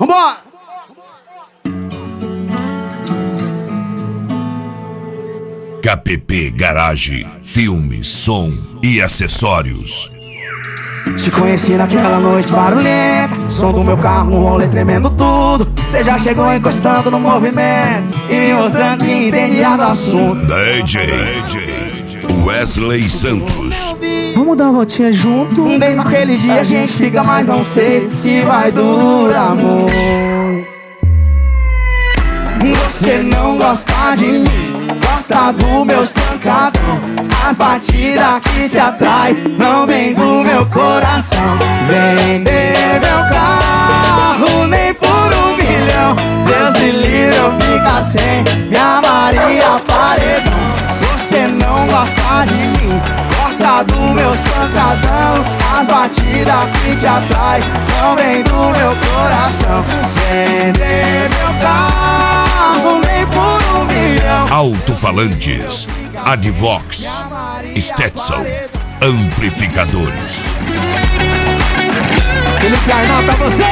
Vambora! KPP Garage, filmes, som e acessórios. Te conheci naquela noite barulhenta, som do meu carro, um rolê tremendo tudo. Cê já chegou encostando no movimento e me mostrando que entendia do assunto. DJ Wesley Santos. Vamos dar uma voltinha junto? Desde aquele dia a gente fica, mas não sei se vai durar muito. Você não gosta de mim, gosta do meus pancadão. As batidas que te atrai não vem do meu coração. Vender meu carro nem por 1 milhão. Deus me livre eu ficar sem minha Maria Paredão. Você não gosta de mim, gosta do meus pancadão. As batidas que te atrai não vem do meu coração. Vender meu carro nem por 1 milhão. Alto-falantes, Advox, Stetson, amplificadores. Ele carnal pra você.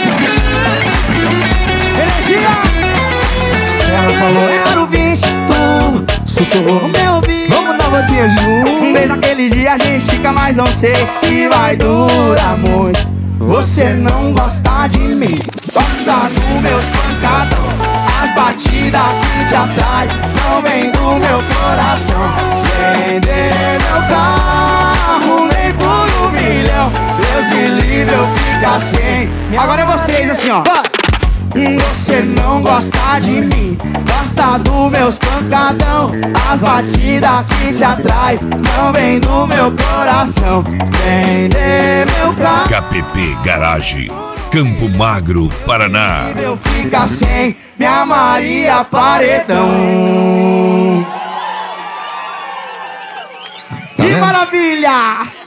Energia. Ela falou era o 20, tudo sussurrou no meu ouvido. Vamos dar voltinha junto. Desde aquele dia a gente fica, mas não sei se vai durar muito. Você não gosta de mim, gosta dos meus pancadão. As batidas que te atrai não vem do meu coração. Vender meu carro nem por 1 milhão. Deus me livre eu ficar sem. Agora é vocês assim, ó. Você não gosta de mim, gosta dos meus pancadão. As batidas que te atrai não vem do meu coração. Vender meu carro. KPP Garage, Campo Magro, Paraná. Eu ficar sem minha Maria Paredão. Que maravilha!